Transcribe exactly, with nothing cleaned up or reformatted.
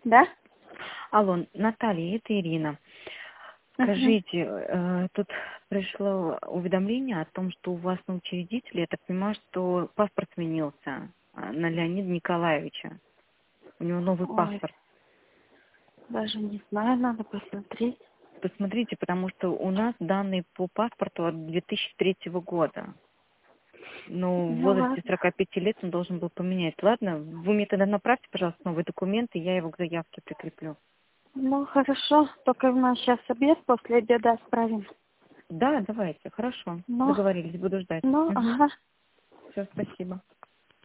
Да? Алло, Наталья, это Ирина. Мгм. Скажите, э, тут пришло уведомление о том, что у вас на учредителе, я так понимаю, что паспорт сменился э, на Леонида Николаевича. У него новый Ой, паспорт. даже не знаю, надо посмотреть. Посмотрите, потому что у нас данные по паспорту от две тысячи третьего года. Но в Ну возрасте ладно. сорока пяти лет он должен был поменять. Ладно, вы мне тогда направьте, пожалуйста, новые документы, я его к заявке прикреплю. Ну хорошо, только у нас сейчас обед, после обеда отправим. Да, давайте, хорошо. Ну, Договорились, буду ждать. ну, Угу. ага. Все, спасибо.